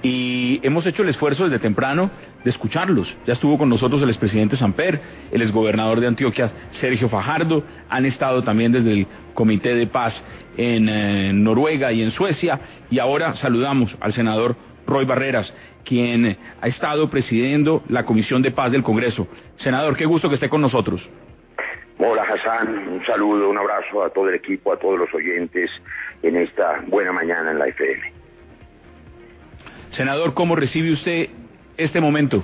y hemos hecho el esfuerzo desde temprano de escucharlos. Ya estuvo con nosotros el expresidente Samper, el exgobernador de Antioquia, Sergio Fajardo, han estado también desde el Comité de Paz en Noruega y en Suecia, y ahora saludamos al senador Roy Barreras, quien ha estado presidiendo la Comisión de Paz del Congreso. Senador, qué gusto que esté con nosotros. Hola Hassan, un saludo, un abrazo a todo el equipo, a todos los oyentes en esta buena mañana en la FM. Senador, ¿cómo recibe usted este momento?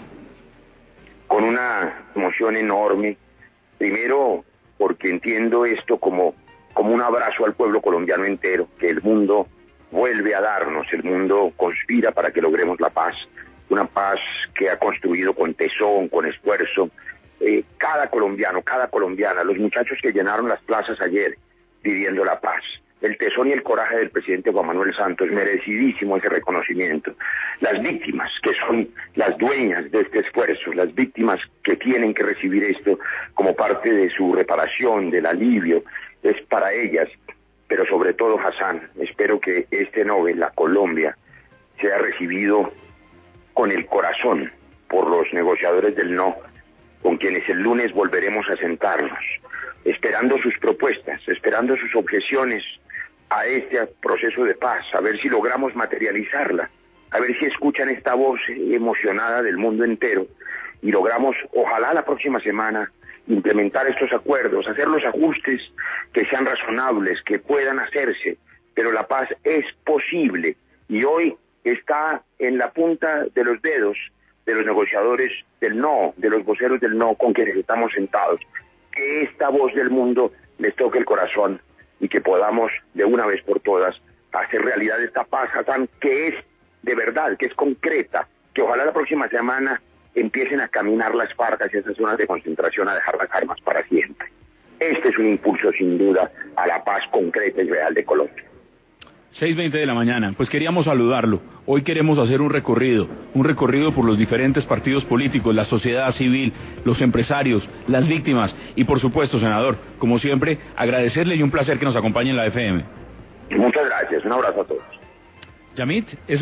Con una emoción enorme, primero porque entiendo esto como un abrazo al pueblo colombiano entero, que el mundo vuelve a darnos, el mundo conspira para que logremos la paz, una paz que ha construido con tesón, con esfuerzo, cada colombiano, cada colombiana, los muchachos que llenaron las plazas ayer pidiendo la paz, el tesón y el coraje del presidente Juan Manuel Santos, merecidísimo ese reconocimiento, las víctimas que son las dueñas de este esfuerzo, las víctimas que tienen que recibir esto como parte de su reparación, del alivio, es para ellas, pero sobre todo Hassan, espero que este Nobel, la Colombia, sea recibido con el corazón por los negociadores del no, con quienes el lunes volveremos a sentarnos, esperando sus propuestas, esperando sus objeciones a este proceso de paz, a ver si logramos materializarla, a ver si escuchan esta voz emocionada del mundo entero y logramos, ojalá la próxima semana, implementar estos acuerdos, hacer los ajustes que sean razonables, que puedan hacerse, pero la paz es posible y hoy está en la punta de los dedos de los negociadores del no, de los voceros del no con quienes estamos sentados, que esta voz del mundo les toque el corazón y que podamos de una vez por todas hacer realidad esta paz, Hassan, que es de verdad, que es concreta, que ojalá la próxima semana empiecen a caminar las FARC hacia esas zonas de concentración, a dejar las armas para siempre. Este es un impulso sin duda a la paz concreta y real de Colombia. 6:20 de la mañana, pues queríamos saludarlo. Hoy queremos hacer un recorrido por los diferentes partidos políticos, la sociedad civil, los empresarios, las víctimas y por supuesto, senador, como siempre, agradecerle y un placer que nos acompañe en la FM. Muchas gracias, un abrazo a todos. Yamit,